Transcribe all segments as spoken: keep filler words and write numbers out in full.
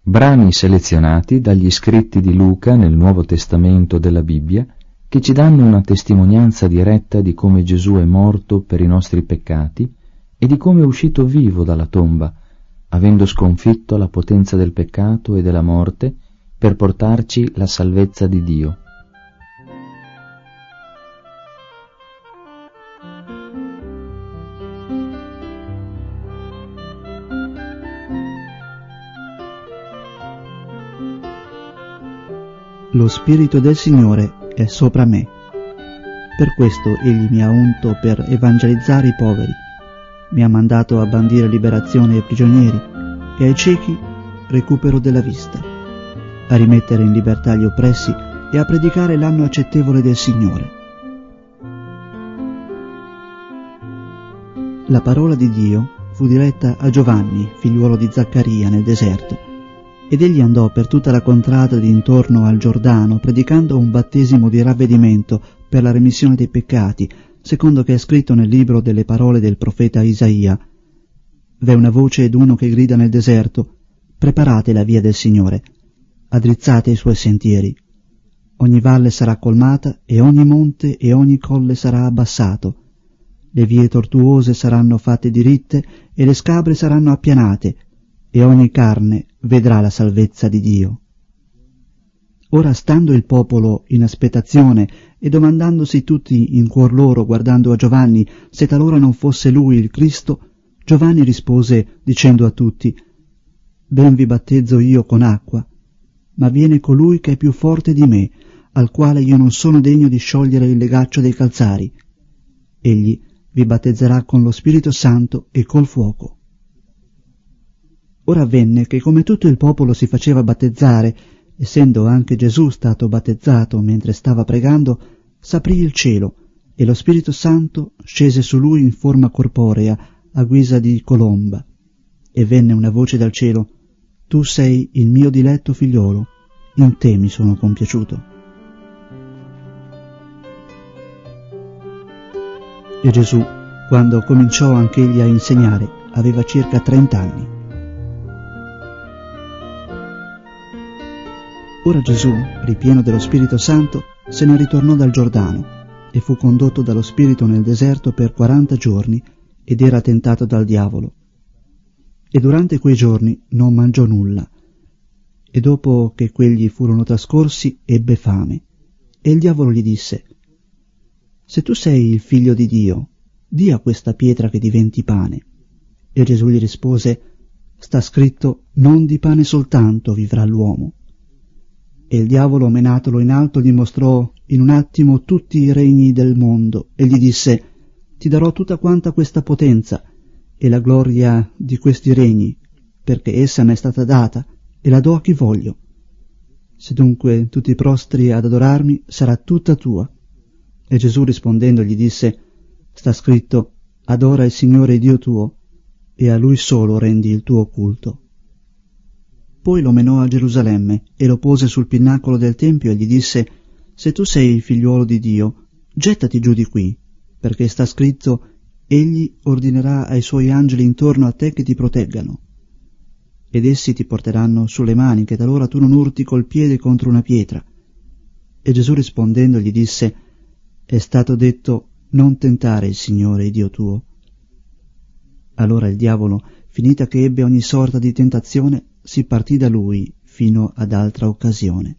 brani selezionati dagli scritti di Luca nel Nuovo Testamento della Bibbia, che ci danno una testimonianza diretta di come Gesù è morto per i nostri peccati e di come è uscito vivo dalla tomba, avendo sconfitto la potenza del peccato e della morte per portarci la salvezza di Dio. Lo Spirito del Signore è sopra me. Per questo Egli mi ha unto per evangelizzare i poveri, mi ha mandato a bandire liberazione ai prigionieri e ai ciechi recupero della vista, a rimettere in libertà gli oppressi e a predicare l'anno accettevole del Signore. La parola di Dio fu diretta a Giovanni, figliuolo di Zaccaria, nel deserto, ed egli andò per tutta la contrada d'intorno al Giordano, predicando un battesimo di ravvedimento per la remissione dei peccati, secondo che è scritto nel libro delle parole del profeta Isaia. V'è una voce d'uno che grida nel deserto: preparate la via del Signore, addrizzate i suoi sentieri. Ogni valle sarà colmata e ogni monte e ogni colle sarà abbassato. Le vie tortuose saranno fatte diritte e le scabre saranno appianate, e ogni carne vedrà la salvezza di Dio. Ora, stando il popolo in aspettazione e domandandosi tutti in cuor loro, guardando a Giovanni, se talora non fosse lui il Cristo, Giovanni rispose dicendo a tutti: ben vi battezzo io con acqua, ma viene colui che è più forte di me, al quale io non sono degno di sciogliere il legaccio dei calzari. Egli vi battezzerà con lo Spirito Santo e col fuoco. Ora avvenne che, come tutto il popolo si faceva battezzare, essendo anche Gesù stato battezzato mentre stava pregando, s'aprì il cielo e lo Spirito Santo scese su lui in forma corporea, a guisa di colomba. E venne una voce dal cielo: tu sei il mio diletto figliolo, in te mi sono compiaciuto. E Gesù, quando cominciò anch'egli a insegnare, aveva circa trent'anni. Ora Gesù, ripieno dello Spirito Santo, se ne ritornò dal Giordano e fu condotto dallo Spirito nel deserto per quaranta giorni ed era tentato dal diavolo. E durante quei giorni non mangiò nulla, e dopo che quegli furono trascorsi ebbe fame. E il diavolo gli disse: se tu sei il figlio di Dio, di a questa pietra che diventi pane. E Gesù gli rispose: sta scritto, non di pane soltanto vivrà l'uomo. E il diavolo, menatolo in alto, gli mostrò in un attimo tutti i regni del mondo e gli disse: ti darò tutta quanta questa potenza e la gloria di questi regni, perché essa mi è stata data e la do a chi voglio. Se dunque tu ti prostri ad adorarmi, sarà tutta tua. E Gesù rispondendo gli disse: sta scritto, adora il Signore Dio tuo e a Lui solo rendi il tuo culto. Poi lo menò a Gerusalemme e lo pose sul pinnacolo del Tempio e gli disse: se tu sei il figliuolo di Dio, gettati giù di qui, perché sta scritto, egli ordinerà ai suoi angeli intorno a te che ti proteggano. Ed essi ti porteranno sulle mani, che talora tu non urti col piede contro una pietra. E Gesù rispondendo gli disse: è stato detto, non tentare il Signore Dio tuo. Allora il diavolo, finita che ebbe ogni sorta di tentazione, si partì da lui fino ad altra occasione.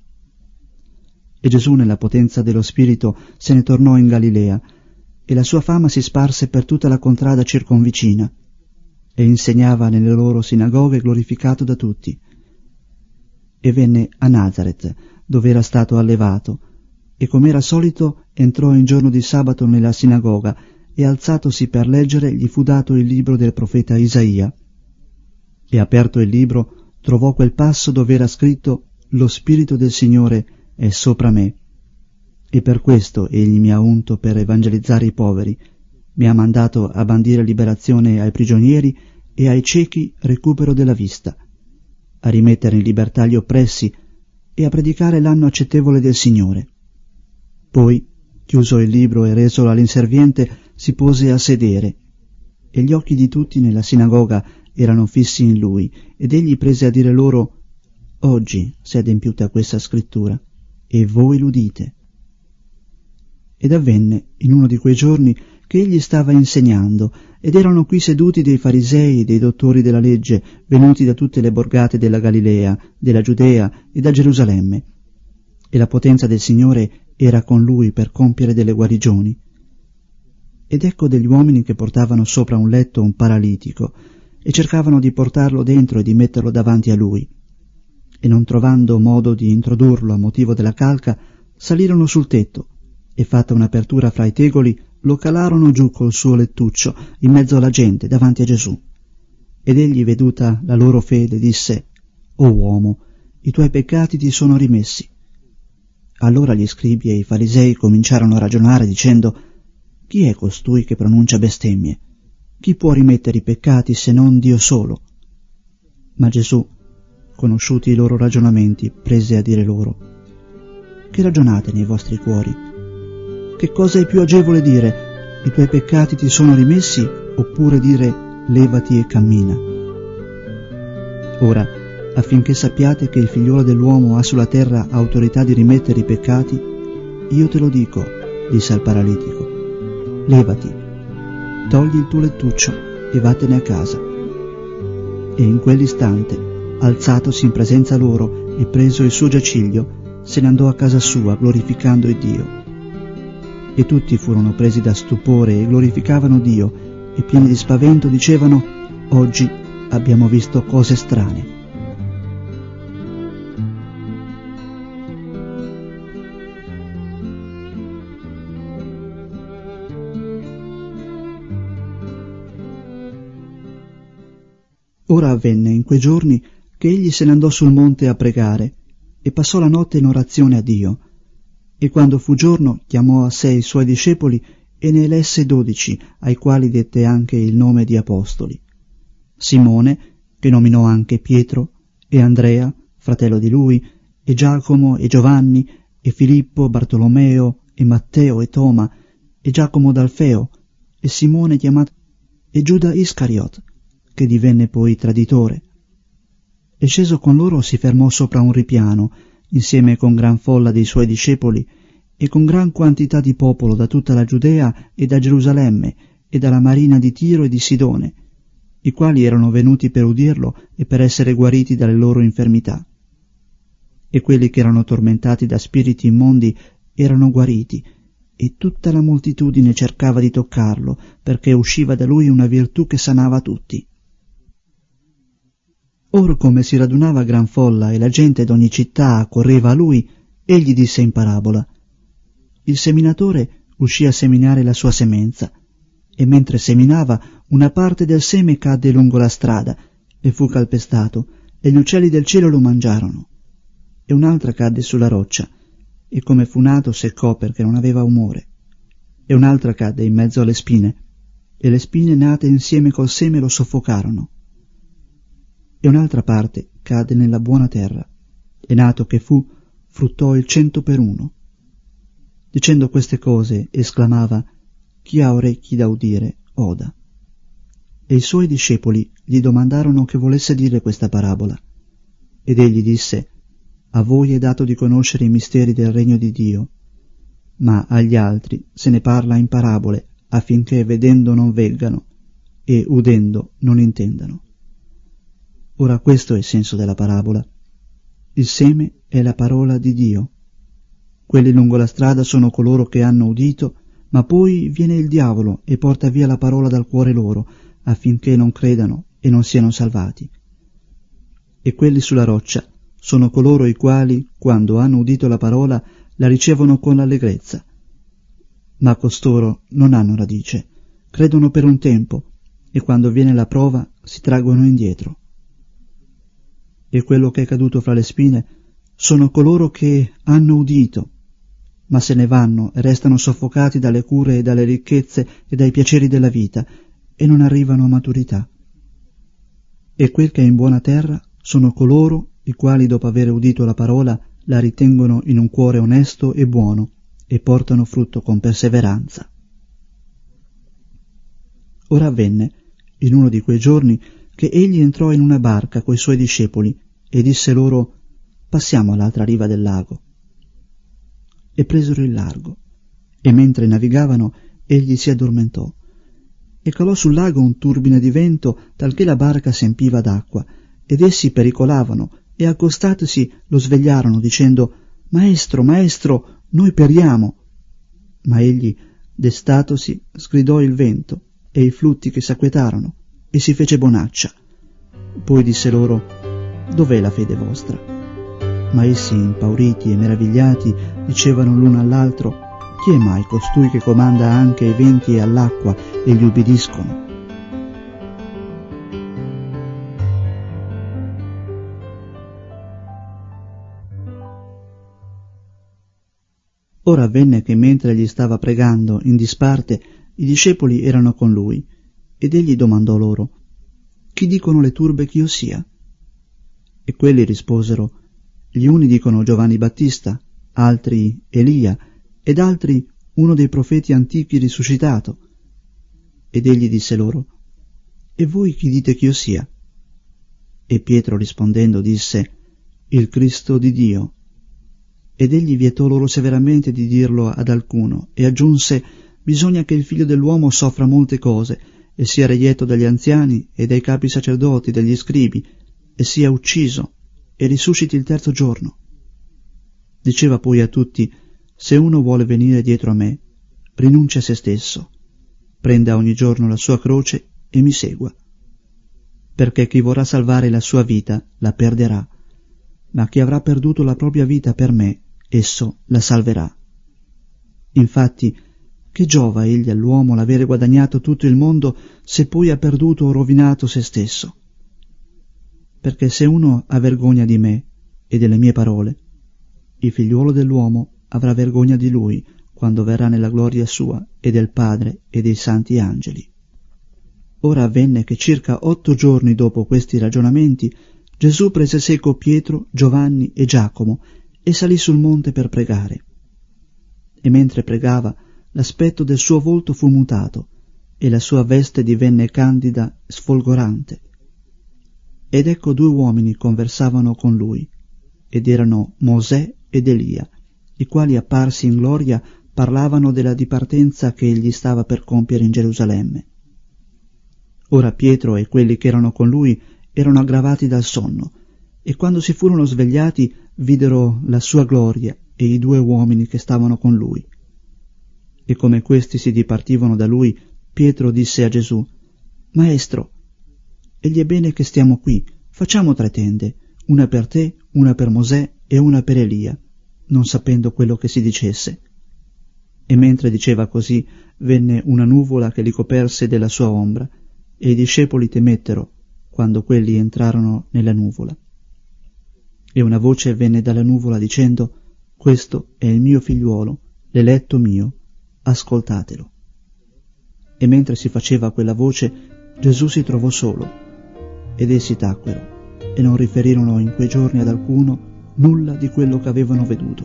E Gesù, nella potenza dello Spirito, se ne tornò in Galilea, e la sua fama si sparse per tutta la contrada circonvicina, e insegnava nelle loro sinagoghe glorificato da tutti. E venne a Nazaret, dove era stato allevato, e com'era solito entrò in giorno di sabato nella sinagoga, e alzatosi per leggere gli fu dato il libro del profeta Isaia. E aperto il libro trovò quel passo dove era scritto: lo Spirito del Signore è sopra me, e per questo egli mi ha unto per evangelizzare i poveri, mi ha mandato a bandire liberazione ai prigionieri e ai ciechi recupero della vista, a rimettere in libertà gli oppressi e a predicare l'anno accettevole del Signore. Poi, chiuso il libro e resolo all'inserviente, si pose a sedere, e gli occhi di tutti nella sinagoga erano fissi in lui, ed egli prese a dire loro: oggi si è adempiuta questa scrittura, e voi l'udite. Ed avvenne in uno di quei giorni che egli stava insegnando, ed erano qui seduti dei farisei e dei dottori della legge, venuti da tutte le borgate della Galilea, della Giudea e da Gerusalemme. E la potenza del Signore era con lui per compiere delle guarigioni. Ed ecco degli uomini che portavano sopra un letto un paralitico, e cercavano di portarlo dentro e di metterlo davanti a lui. E non trovando modo di introdurlo a motivo della calca, salirono sul tetto, e fatta un'apertura fra i tegoli, lo calarono giù col suo lettuccio in mezzo alla gente davanti a Gesù. Ed egli, veduta la loro fede, disse: «O uomo, i tuoi peccati ti sono rimessi». Allora gli scribi e i farisei cominciarono a ragionare dicendo: «Chi è costui che pronuncia bestemmie? Chi può rimettere i peccati se non Dio solo?» Ma Gesù, conosciuti i loro ragionamenti, prese a dire loro: «Che ragionate nei vostri cuori? Che cosa è più agevole dire: i tuoi peccati ti sono rimessi, oppure dire: levati e cammina? Ora, affinché sappiate che il figliuolo dell'uomo ha sulla terra autorità di rimettere i peccati, io te lo dico», disse al paralitico: «levati, togli il tuo lettuccio e vattene a casa». E in quell'istante, alzatosi in presenza loro e preso il suo giaciglio, se ne andò a casa sua glorificando il Dio. E tutti furono presi da stupore e glorificavano Dio, e pieni di spavento dicevano: «Oggi abbiamo visto cose strane». Ora avvenne in quei giorni che egli se ne andò sul monte a pregare, e passò la notte in orazione a Dio. E quando fu giorno chiamò a sé i suoi discepoli e ne elesse dodici, ai quali dette anche il nome di apostoli: Simone, che nominò anche Pietro, e Andrea, fratello di lui, e Giacomo e Giovanni, e Filippo, Bartolomeo, e Matteo e Toma, e Giacomo d'Alfeo, e Simone chiamato, e Giuda Iscariot, che divenne poi traditore. E sceso con loro si fermò sopra un ripiano, insieme con gran folla dei suoi discepoli e con gran quantità di popolo da tutta la Giudea e da Gerusalemme e dalla marina di Tiro e di Sidone, i quali erano venuti per udirlo e per essere guariti dalle loro infermità. E quelli che erano tormentati da spiriti immondi erano guariti, e tutta la moltitudine cercava di toccarlo, perché usciva da lui una virtù che sanava tutti. Or come si radunava gran folla e la gente d'ogni città accorreva a lui, egli disse in parabola: il seminatore uscì a seminare la sua semenza, e mentre seminava una parte del seme cadde lungo la strada e fu calpestato, e gli uccelli del cielo lo mangiarono. E un'altra cadde sulla roccia, e come fu nato seccò perché non aveva umore. E un'altra cadde in mezzo alle spine, e le spine nate insieme col seme lo soffocarono. E un'altra parte cadde nella buona terra, e nato che fu, fruttò il cento per uno. Dicendo queste cose esclamava: chi ha orecchi da udire oda. E i suoi discepoli gli domandarono che volesse dire questa parabola. Ed egli disse: a voi è dato di conoscere i misteri del regno di Dio, ma agli altri se ne parla in parabole, affinché vedendo non veggano e udendo non intendano. Ora questo è il senso della parabola. Il seme è la parola di Dio. Quelli lungo la strada sono coloro che hanno udito, ma poi viene il diavolo e porta via la parola dal cuore loro, affinché non credano e non siano salvati. E quelli sulla roccia sono coloro i quali, quando hanno udito la parola, la ricevono con allegrezza. Ma costoro non hanno radice, credono per un tempo, e quando viene la prova si traggono indietro. E quello che è caduto fra le spine sono coloro che hanno udito, ma se ne vanno e restano soffocati dalle cure e dalle ricchezze e dai piaceri della vita, e non arrivano a maturità. E quel che è in buona terra sono coloro i quali, dopo aver udito la parola, la ritengono in un cuore onesto e buono, e portano frutto con perseveranza. Ora avvenne, in uno di quei giorni, che egli entrò in una barca coi suoi discepoli, e disse loro: passiamo all'altra riva del lago. E presero il largo, e mentre navigavano egli si addormentò, e calò sul lago un turbine di vento, talché la barca s'empiva d'acqua, ed essi pericolavano, e accostatosi lo svegliarono, dicendo: «Maestro, maestro, noi periamo!» Ma egli, destatosi, sgridò il vento e i flutti che s'acquetarono, e si fece bonaccia. Poi disse loro: «Dov'è la fede vostra?» Ma essi, impauriti e meravigliati, dicevano l'uno all'altro: «Chi è mai costui che comanda anche ai venti e all'acqua, e gli ubbidiscono?» Ora avvenne che mentre egli stava pregando in disparte, i discepoli erano con lui, ed egli domandò loro: «Chi dicono le turbe ch'io sia?» E quelli risposero: «Gli uni dicono Giovanni Battista, altri Elia, ed altri uno dei profeti antichi risuscitato». Ed egli disse loro: «E voi chi dite ch'io sia?» E Pietro rispondendo disse: «Il Cristo di Dio». Ed egli vietò loro severamente di dirlo ad alcuno, e aggiunse: «Bisogna che il figlio dell'uomo soffra molte cose, e sia reietto dagli anziani e dai capi sacerdoti, dagli scribi, e sia ucciso, e risusciti il terzo giorno». Diceva poi a tutti: «Se uno vuole venire dietro a me, rinunci a se stesso, prenda ogni giorno la sua croce e mi segua. Perché chi vorrà salvare la sua vita la perderà, ma chi avrà perduto la propria vita per me, esso la salverà. Infatti, che giova egli all'uomo l'avere guadagnato tutto il mondo se poi ha perduto o rovinato se stesso? Perché se uno ha vergogna di me e delle mie parole, il figliuolo dell'uomo avrà vergogna di lui quando verrà nella gloria sua e del Padre e dei santi angeli». Ora avvenne che circa otto giorni dopo questi ragionamenti Gesù prese seco Pietro, Giovanni e Giacomo e salì sul monte per pregare. E mentre pregava, l'aspetto del suo volto fu mutato, e la sua veste divenne candida e sfolgorante. Ed ecco due uomini conversavano con lui, ed erano Mosè ed Elia, i quali, apparsi in gloria, parlavano della dipartenza che egli stava per compiere in Gerusalemme. Ora Pietro e quelli che erano con lui erano aggravati dal sonno, e quando si furono svegliati videro la sua gloria e i due uomini che stavano con lui. E come questi si dipartivano da lui, Pietro disse a Gesù: «Maestro, egli è bene che stiamo qui, facciamo tre tende, una per te, una per Mosè e una per Elia», non sapendo quello che si dicesse. E mentre diceva così, venne una nuvola che li coperse della sua ombra, e i discepoli temettero quando quelli entrarono nella nuvola. E una voce venne dalla nuvola dicendo: «Questo è il mio figliuolo, l'eletto mio, ascoltatelo». E mentre si faceva quella voce, Gesù si trovò solo, ed essi tacquero, e non riferirono in quei giorni ad alcuno nulla di quello che avevano veduto.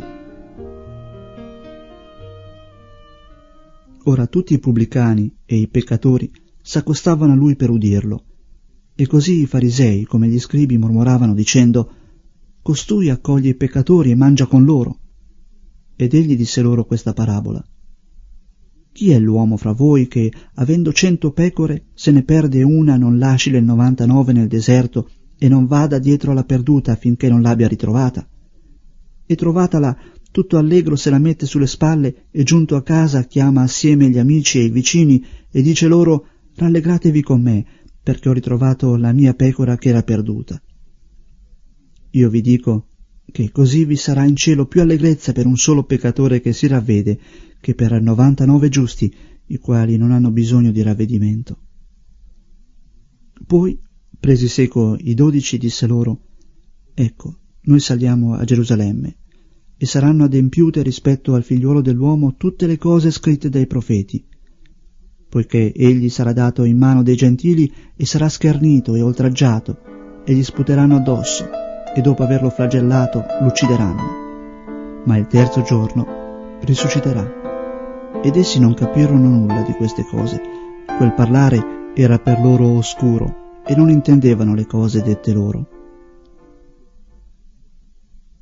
Ora tutti i pubblicani e i peccatori s'accostavano a lui per udirlo, e così i farisei come gli scribi mormoravano dicendo: «Costui accoglie i peccatori e mangia con loro». Ed egli disse loro questa parabola: «Chi è l'uomo fra voi che, avendo cento pecore, se ne perde una, non lasci le novantanove nel deserto e non vada dietro alla perduta affinché non l'abbia ritrovata? E trovatala, tutto allegro se la mette sulle spalle e giunto a casa chiama assieme gli amici e i vicini e dice loro: rallegratevi con me, perché ho ritrovato la mia pecora che era perduta. Io vi dico che così vi sarà in cielo più allegrezza per un solo peccatore che si ravvede che per novantanove giusti, i quali non hanno bisogno di ravvedimento». Poi, presi seco i dodici, disse loro: «Ecco, noi saliamo a Gerusalemme, e saranno adempiute rispetto al figliuolo dell'uomo tutte le cose scritte dai profeti, poiché egli sarà dato in mano dei gentili e sarà schernito e oltraggiato, e gli sputeranno addosso, e dopo averlo flagellato l'uccideranno. Ma il terzo giorno risusciterà». Ed essi non capirono nulla di queste cose. Quel parlare era per loro oscuro, e non intendevano le cose dette loro.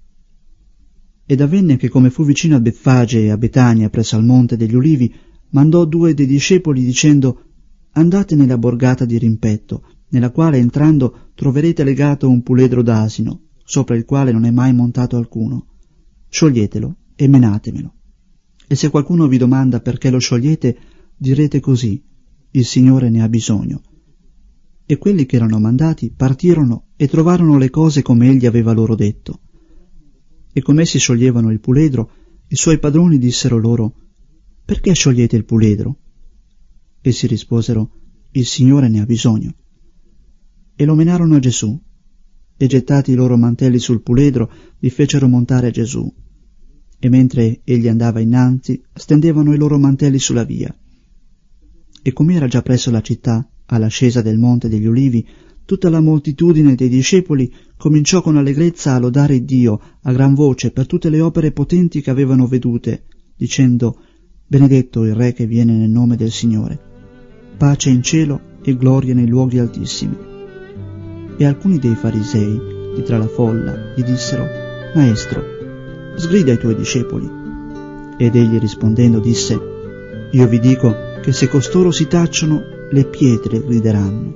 Ed avvenne che, come fu vicino a Betfage e a Betania presso al monte degli Ulivi, mandò due dei discepoli dicendo: andate nella borgata di rimpetto, nella quale entrando troverete legato un puledro d'asino, sopra il quale non è mai montato alcuno. Scioglietelo e menatemelo. E se qualcuno vi domanda perché lo sciogliete, direte così: il Signore ne ha bisogno. E quelli che erano mandati partirono e trovarono le cose come egli aveva loro detto. E come essi scioglievano il puledro, i suoi padroni dissero loro: perché sciogliete il puledro? Essi risposero: il Signore ne ha bisogno. E lo menarono a Gesù, e gettati i loro mantelli sul puledro, li fecero montare a Gesù. E mentre egli andava innanzi, stendevano i loro mantelli sulla via. E come era già presso la città, all'ascesa del monte degli Ulivi, tutta la moltitudine dei discepoli cominciò con allegrezza a lodare Dio a gran voce per tutte le opere potenti che avevano vedute, dicendo: benedetto il Re che viene nel nome del Signore, pace in cielo e gloria nei luoghi altissimi. E alcuni dei farisei, di tra la folla, gli dissero: Maestro, sgrida i tuoi discepoli. Ed egli rispondendo disse: io vi dico che se costoro si tacciono, le pietre grideranno.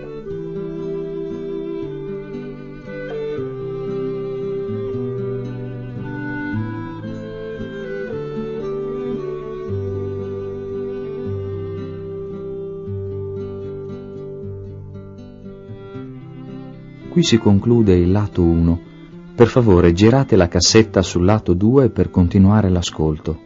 Qui si conclude il lato uno. Per favore, girate la cassetta sul lato due per continuare l'ascolto.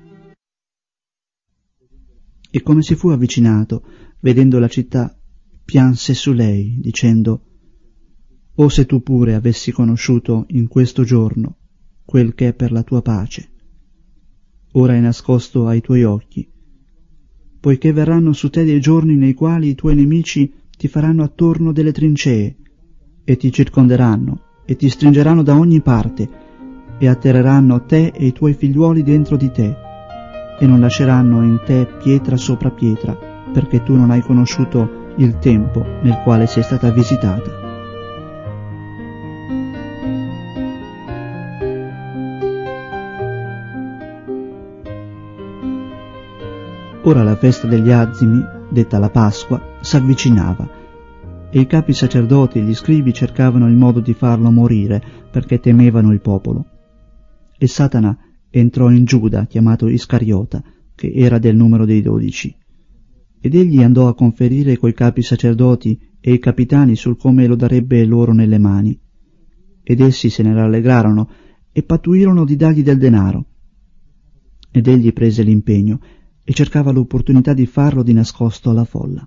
E come si fu avvicinato, vedendo la città, pianse su lei, dicendo: «O se tu pure avessi conosciuto in questo giorno quel che è per la tua pace. Ora è nascosto ai tuoi occhi, poiché verranno su te dei giorni nei quali i tuoi nemici ti faranno attorno delle trincee, e ti circonderanno, e ti stringeranno da ogni parte, e atterreranno te e i tuoi figliuoli dentro di te, e non lasceranno in te pietra sopra pietra, perché tu non hai conosciuto il tempo nel quale sei stata visitata». Ora la festa degli azimi, detta la Pasqua, s'avvicinava, e i capi sacerdoti e gli scribi cercavano il modo di farlo morire, perché temevano il popolo. E Satana entrò in Giuda, chiamato Iscariota, che era del numero dei dodici. Ed egli andò a conferire coi capi sacerdoti e i capitani sul come lo darebbe loro nelle mani. Ed essi se ne rallegrarono e pattuirono di dargli del denaro. Ed egli prese l'impegno e cercava l'opportunità di farlo di nascosto alla folla.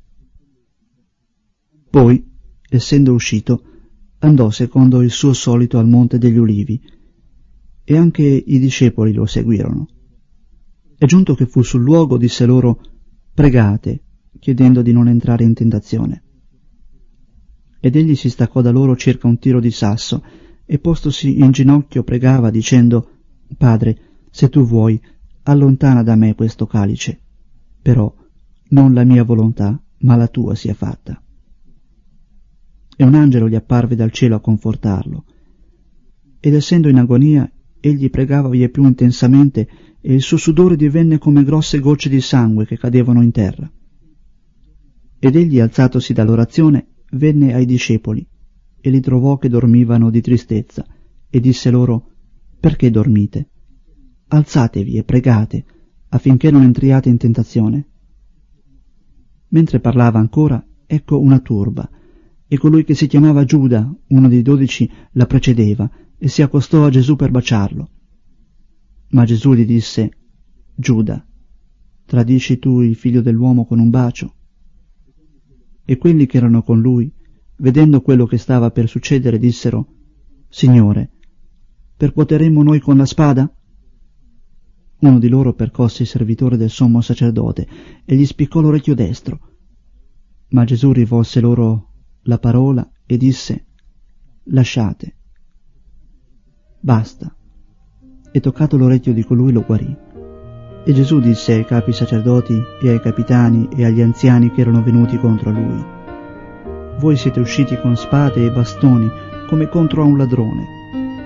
Poi, essendo uscito, andò secondo il suo solito al monte degli Ulivi, e anche i discepoli lo seguirono. E giunto che fu sul luogo, disse loro: «Pregate», chiedendo di non entrare in tentazione. Ed egli si staccò da loro circa un tiro di sasso, e postosi in ginocchio pregava, dicendo: «Padre, se tu vuoi, allontana da me questo calice, però non la mia volontà, ma la tua sia fatta». E un angelo gli apparve dal cielo a confortarlo. Ed essendo in agonia, egli pregava vie più intensamente, e il suo sudore divenne come grosse gocce di sangue che cadevano in terra. Ed egli, alzatosi dall'orazione, venne ai discepoli, e li trovò che dormivano di tristezza, e disse loro: «Perché dormite? Alzatevi e pregate, affinché non entriate in tentazione». Mentre parlava ancora, ecco una turba, e colui che si chiamava Giuda, uno dei dodici, la precedeva, e si accostò a Gesù per baciarlo. Ma Gesù gli disse: «Giuda, tradisci tu il figlio dell'uomo con un bacio?» E quelli che erano con lui, vedendo quello che stava per succedere, dissero: «Signore, percuoteremo noi con la spada?» Uno di loro percosse il servitore del sommo sacerdote e gli spiccò l'orecchio destro. Ma Gesù rivolse loro la parola e disse: «Lasciate». Basta. E toccato l'orecchio di colui lo guarì. E Gesù disse ai capi sacerdoti e ai capitani e agli anziani che erano venuti contro lui: «Voi siete usciti con spade e bastoni come contro a un ladrone,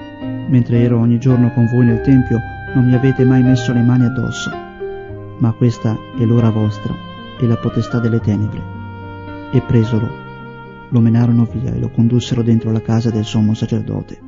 mentre ero ogni giorno con voi nel Tempio, non mi avete mai messo le mani addosso. Ma questa è l'ora vostra e la potestà delle tenebre. E presolo, lo menarono via e lo condussero dentro la casa del sommo sacerdote.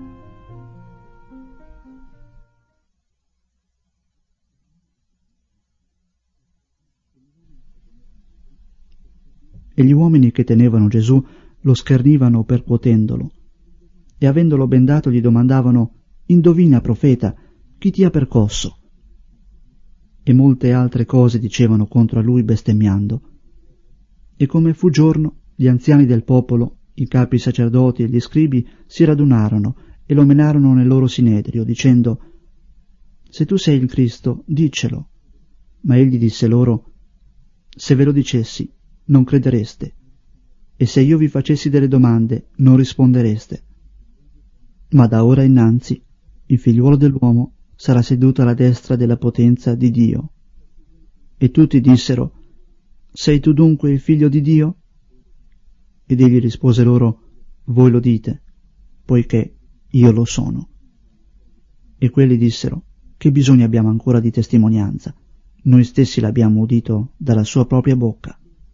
E gli uomini che tenevano Gesù lo schernivano percuotendolo, e avendolo bendato gli domandavano: «Indovina, profeta, chi ti ha percosso?» E molte altre cose dicevano contro a lui bestemmiando. E come fu giorno, gli anziani del popolo, i capi sacerdoti e gli scribi si radunarono e lo menarono nel loro sinedrio, dicendo: «Se tu sei il Cristo, diccelo». Ma egli disse loro: «Se ve lo dicessi, non credereste, e se io vi facessi delle domande, non rispondereste. Ma da ora innanzi il figliuolo dell'uomo sarà seduto alla destra della potenza di Dio». E tutti dissero: «Sei tu dunque il figlio di Dio?» Ed egli rispose loro: «Voi lo dite, poiché io lo sono». E quelli dissero: «Che bisogno abbiamo ancora di testimonianza? Noi stessi l'abbiamo udito dalla sua propria bocca».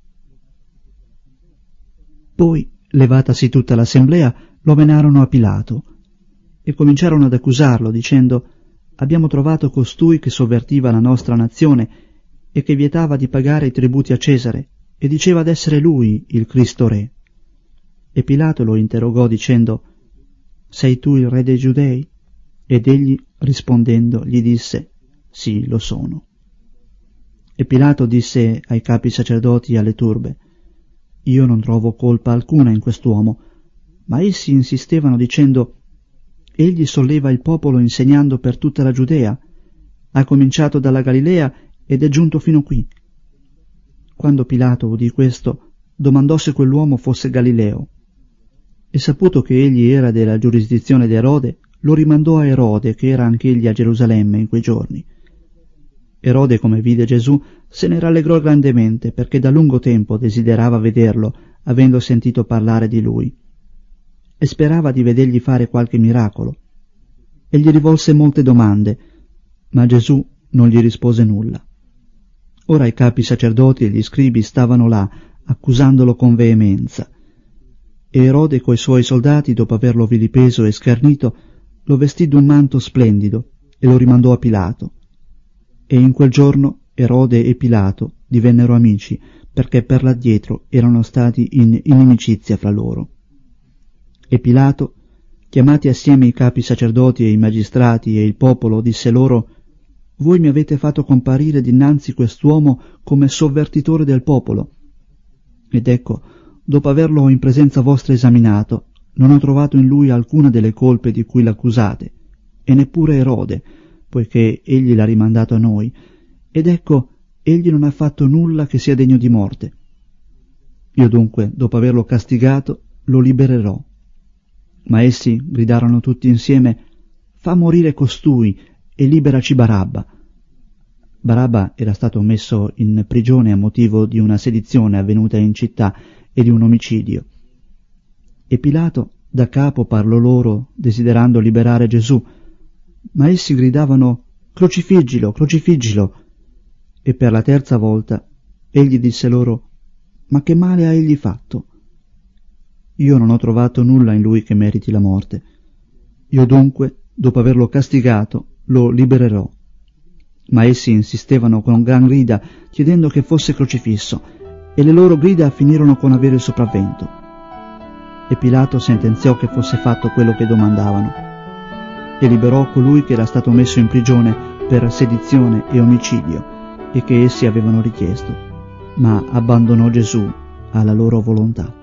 Poi, levatasi tutta l'assemblea, lo menarono a Pilato e cominciarono ad accusarlo, dicendo: «Abbiamo trovato costui che sovvertiva la nostra nazione e che vietava di pagare i tributi a Cesare e diceva d'essere lui il Cristo Re». E Pilato lo interrogò dicendo: «Sei tu il re dei Giudei?» Ed egli, rispondendo, gli disse: «Sì, lo sono». E Pilato disse ai capi sacerdoti e alle turbe: «Io non trovo colpa alcuna in quest'uomo». Ma essi insistevano dicendo: «Egli solleva il popolo insegnando per tutta la Giudea. Ha cominciato dalla Galilea ed è giunto fino qui». Quando Pilato udì questo, domandò se quell'uomo fosse Galileo. E saputo che egli era della giurisdizione di Erode, lo rimandò a Erode, che era anch'egli a Gerusalemme in quei giorni. Erode, come vide Gesù, se ne rallegrò grandemente, perché da lungo tempo desiderava vederlo, avendo sentito parlare di lui, e sperava di vedergli fare qualche miracolo. E gli rivolse molte domande, ma Gesù non gli rispose nulla. Ora i capi sacerdoti e gli scribi stavano là, accusandolo con veemenza. E Erode coi suoi soldati, dopo averlo vilipeso e schernito, lo vestì d'un manto splendido e lo rimandò a Pilato. E in quel giorno Erode e Pilato divennero amici, perché per l'addietro erano stati in inimicizia fra loro. E Pilato, chiamati assieme i capi sacerdoti e i magistrati e il popolo, disse loro: «Voi mi avete fatto comparire dinanzi quest'uomo come sovvertitore del popolo. Ed ecco, dopo averlo in presenza vostra esaminato, non ho trovato in lui alcuna delle colpe di cui l'accusate, e neppure Erode, poiché egli l'ha rimandato a noi, ed ecco, egli non ha fatto nulla che sia degno di morte. Io dunque, dopo averlo castigato, lo libererò». Ma essi gridarono tutti insieme: «Fa morire costui e liberaci Barabba». Barabba era stato messo in prigione a motivo di una sedizione avvenuta in città e di un omicidio. E Pilato da capo parlò loro, desiderando liberare Gesù, ma essi gridavano: «Crocifiggilo, crocifiggilo!» E per la terza volta egli disse loro: «Ma che male ha egli fatto? Io non ho trovato nulla in lui che meriti la morte. Io dunque, dopo averlo castigato, lo libererò». Ma essi insistevano con gran grida, chiedendo che fosse crocifisso, e le loro grida finirono con avere il sopravvento. E Pilato sentenziò che fosse fatto quello che domandavano, e liberò colui che era stato messo in prigione per sedizione e omicidio, e che essi avevano richiesto, ma abbandonò Gesù alla loro volontà.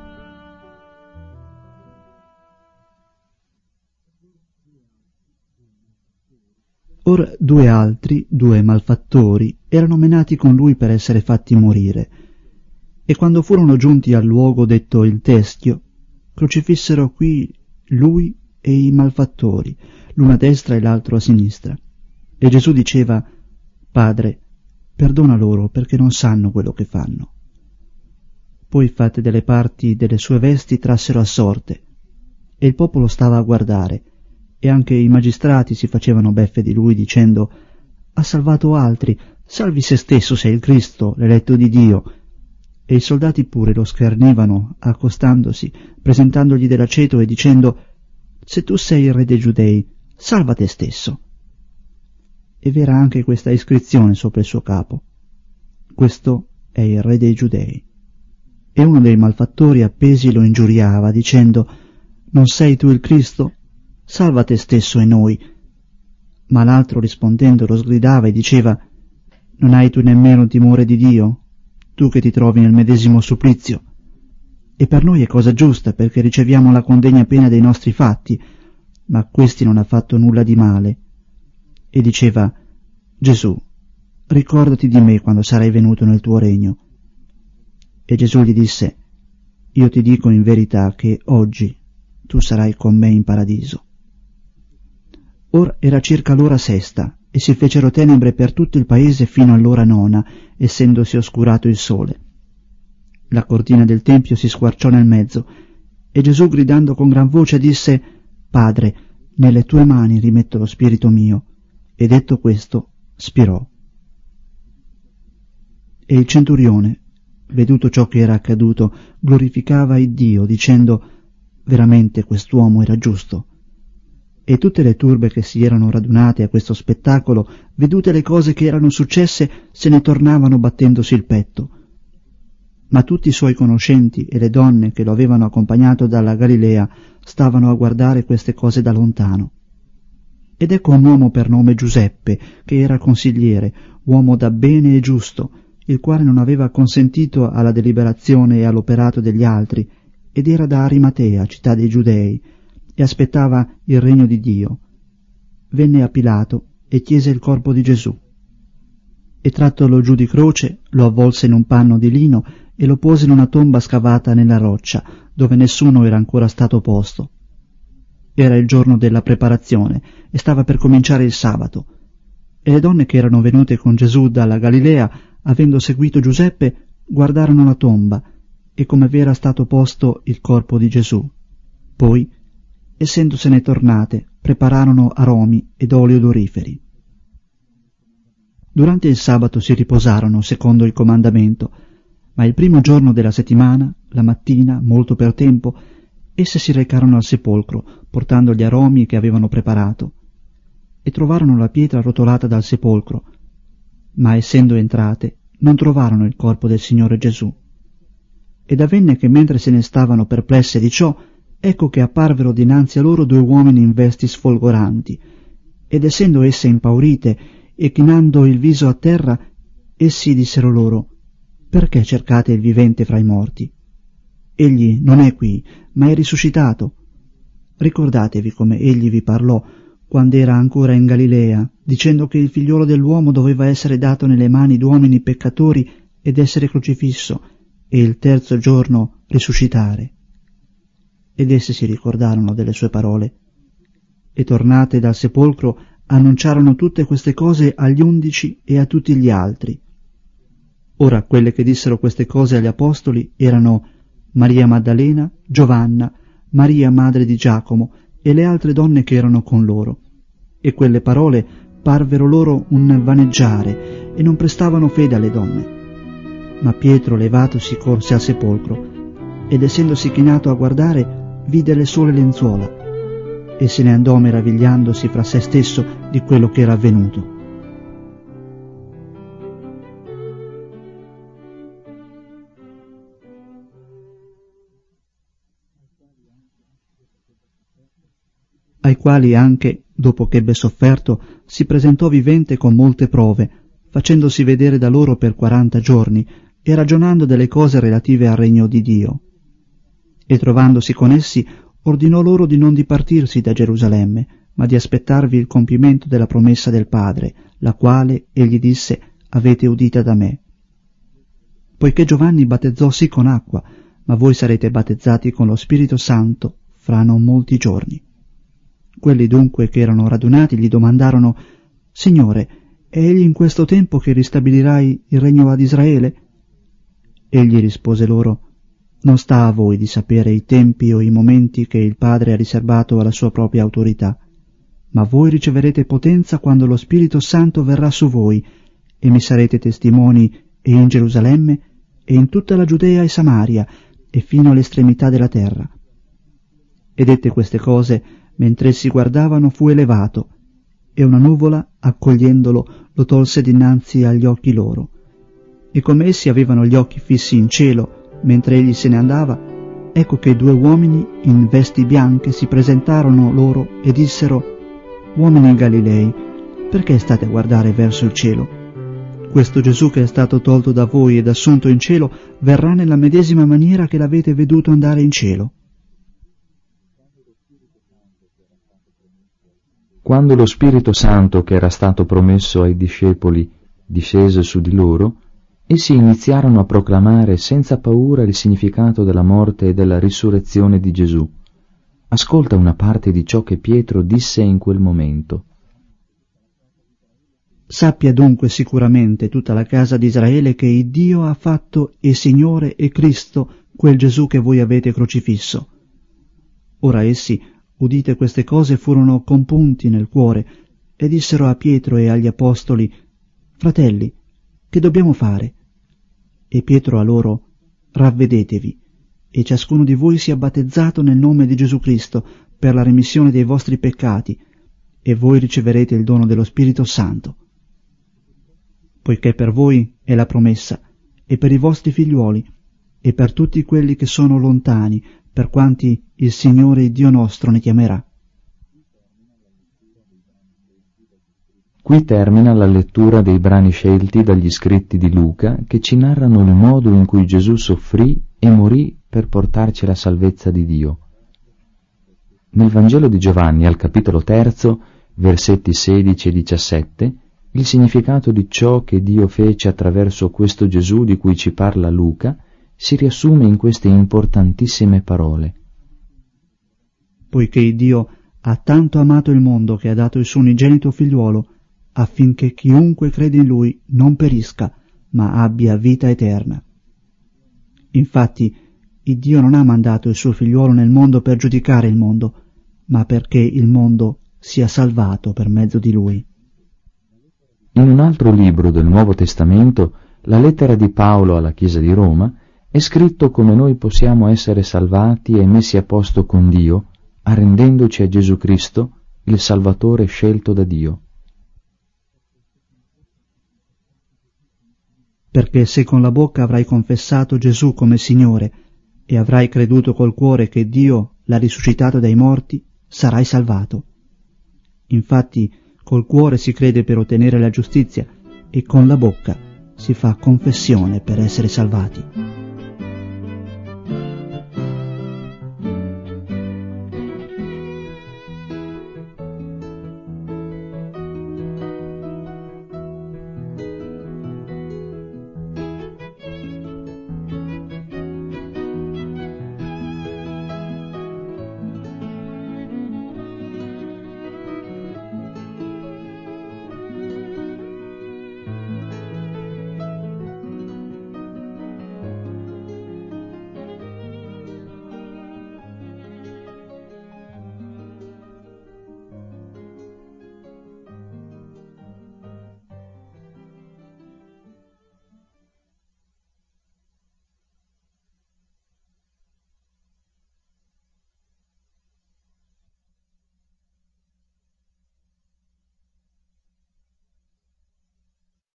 Or due altri, due malfattori, erano menati con lui per essere fatti morire, e quando furono giunti al luogo detto il Teschio, crocifissero qui lui e i malfattori, l'uno a destra e l'altro a sinistra. E Gesù diceva: «Padre, perdona loro, perché non sanno quello che fanno». Poi, fatte delle parti delle sue vesti, trassero a sorte, e il popolo stava a guardare, e anche i magistrati si facevano beffe di lui dicendo: «Ha salvato altri, salvi se stesso se è il Cristo, l'eletto di Dio». E i soldati pure lo schernivano, accostandosi, presentandogli dell'aceto e dicendo: «Se tu sei il re dei Giudei, salva te stesso». E v'era anche questa iscrizione sopra il suo capo: «Questo è il re dei Giudei». E uno dei malfattori appesi lo ingiuriava, dicendo: «Non sei tu il Cristo? Salva te stesso e noi». Ma l'altro rispondendo lo sgridava e diceva: «Non hai tu nemmeno timore di Dio, tu che ti trovi nel medesimo supplizio? E per noi è cosa giusta, perché riceviamo la condegna pena dei nostri fatti, ma questi non ha fatto nulla di male». E diceva: «Gesù, ricordati di me quando sarai venuto nel tuo regno». E Gesù gli disse: «Io ti dico in verità che oggi tu sarai con me in paradiso». Or era circa l'ora sesta, e si fecero tenebre per tutto il paese fino all'ora nona, essendosi oscurato il sole. La cortina del tempio si squarciò nel mezzo, e Gesù, gridando con gran voce, disse: «Padre, nelle tue mani rimetto lo spirito mio». E detto questo, spirò. E il centurione, veduto ciò che era accaduto, glorificava il Dio, dicendo: «Veramente quest'uomo era giusto». E tutte le turbe che si erano radunate a questo spettacolo, vedute le cose che erano successe, se ne tornavano battendosi il petto. Ma tutti i suoi conoscenti e le donne che lo avevano accompagnato dalla Galilea stavano a guardare queste cose da lontano. Ed ecco un uomo per nome Giuseppe, che era consigliere, uomo da bene e giusto, il quale non aveva consentito alla deliberazione e all'operato degli altri, ed era da Arimatea, città dei Giudei, e aspettava il regno di Dio. Venne a Pilato e chiese il corpo di Gesù. E trattolo giù di croce, lo avvolse in un panno di lino e lo pose in una tomba scavata nella roccia, dove nessuno era ancora stato posto. Era il giorno della preparazione e stava per cominciare il sabato. E le donne che erano venute con Gesù dalla Galilea, avendo seguito Giuseppe, guardarono la tomba e come v'era stato posto il corpo di Gesù. Poi, essendosene tornate, prepararono aromi ed olio odoriferi. Durante il sabato si riposarono secondo il comandamento, ma il primo giorno della settimana, la mattina, molto per tempo, esse si recarono al sepolcro, portando gli aromi che avevano preparato, e trovarono la pietra rotolata dal sepolcro, ma essendo entrate non trovarono il corpo del Signore Gesù. Ed avvenne che mentre se ne stavano perplesse di ciò, ecco che apparvero dinanzi a loro due uomini in vesti sfolgoranti, ed essendo esse impaurite e chinando il viso a terra, essi dissero loro: «Perché cercate il vivente fra i morti? Egli non è qui, ma è risuscitato. Ricordatevi come egli vi parlò quando era ancora in Galilea, dicendo che il figliuolo dell'uomo doveva essere dato nelle mani d'uomini peccatori ed essere crocifisso, e il terzo giorno risuscitare». Ed essi si ricordarono delle sue parole, e tornate dal sepolcro annunciarono tutte queste cose agli undici e a tutti gli altri. Ora quelle che dissero queste cose agli apostoli erano Maria Maddalena, Giovanna, Maria madre di Giacomo e le altre donne che erano con loro. E quelle parole parvero loro un vaneggiare e non prestavano fede alle donne. Ma Pietro, levatosi, corse al sepolcro, ed essendosi chinato a guardare, vide le sole lenzuola, e se ne andò meravigliandosi fra se stesso di quello che era avvenuto. Ai quali anche, dopo che ebbe sofferto, si presentò vivente con molte prove, facendosi vedere da loro per quaranta giorni e ragionando delle cose relative al regno di Dio. E trovandosi con essi, ordinò loro di non dipartirsi da Gerusalemme, ma di aspettarvi il compimento della promessa del Padre, la quale, egli disse, avete udita da me. Poiché Giovanni battezzò sì con acqua, ma voi sarete battezzati con lo Spirito Santo fra non molti giorni. Quelli dunque che erano radunati gli domandarono: Signore, è egli in questo tempo che ristabilirai il regno ad Israele? Egli rispose loro: non sta a voi di sapere i tempi o i momenti che il Padre ha riservato alla sua propria autorità, ma voi riceverete potenza quando lo Spirito Santo verrà su voi, e mi sarete testimoni e in Gerusalemme, e in tutta la Giudea e Samaria, e fino all'estremità della terra. E dette queste cose, mentre essi guardavano, fu elevato, e una nuvola, accogliendolo, lo tolse dinanzi agli occhi loro. E come essi avevano gli occhi fissi in cielo, mentre egli se ne andava, ecco che due uomini in vesti bianche si presentarono loro e dissero: «Uomini Galilei, perché state a guardare verso il cielo? Questo Gesù che è stato tolto da voi ed assunto in cielo verrà nella medesima maniera che l'avete veduto andare in cielo». Quando lo Spirito Santo che era stato promesso ai discepoli discese su di loro, essi iniziarono a proclamare senza paura il significato della morte e della risurrezione di Gesù. Ascolta una parte di ciò che Pietro disse in quel momento. «Sappia dunque sicuramente tutta la casa di Israele che il Dio ha fatto e Signore e Cristo quel Gesù che voi avete crocifisso». Ora essi, udite queste cose, furono compunti nel cuore e dissero a Pietro e agli apostoli: «Fratelli, che dobbiamo fare?» E Pietro a loro: «Ravvedetevi, e ciascuno di voi sia battezzato nel nome di Gesù Cristo per la remissione dei vostri peccati, e voi riceverete il dono dello Spirito Santo. Poiché per voi è la promessa, e per i vostri figliuoli, e per tutti quelli che sono lontani, per quanti il Signore Dio nostro ne chiamerà». Qui termina la lettura dei brani scelti dagli scritti di Luca che ci narrano il modo in cui Gesù soffrì e morì per portarci la salvezza di Dio. Nel Vangelo di Giovanni, al capitolo terzo, versetti sedici e diciassette, il significato di ciò che Dio fece attraverso questo Gesù di cui ci parla Luca si riassume in queste importantissime parole. «Poiché Dio ha tanto amato il mondo che ha dato il suo unigenito figliuolo, affinché chiunque crede in Lui non perisca, ma abbia vita eterna. Infatti, il Dio non ha mandato il suo figliuolo nel mondo per giudicare il mondo, ma perché il mondo sia salvato per mezzo di Lui». In un altro libro del Nuovo Testamento, la lettera di Paolo alla Chiesa di Roma, è scritto come noi possiamo essere salvati e messi a posto con Dio, arrendendoci a Gesù Cristo, il Salvatore scelto da Dio. Perché se con la bocca avrai confessato Gesù come Signore e avrai creduto col cuore che Dio l'ha risuscitato dai morti, sarai salvato. Infatti, col cuore si crede per ottenere la giustizia e con la bocca si fa confessione per essere salvati.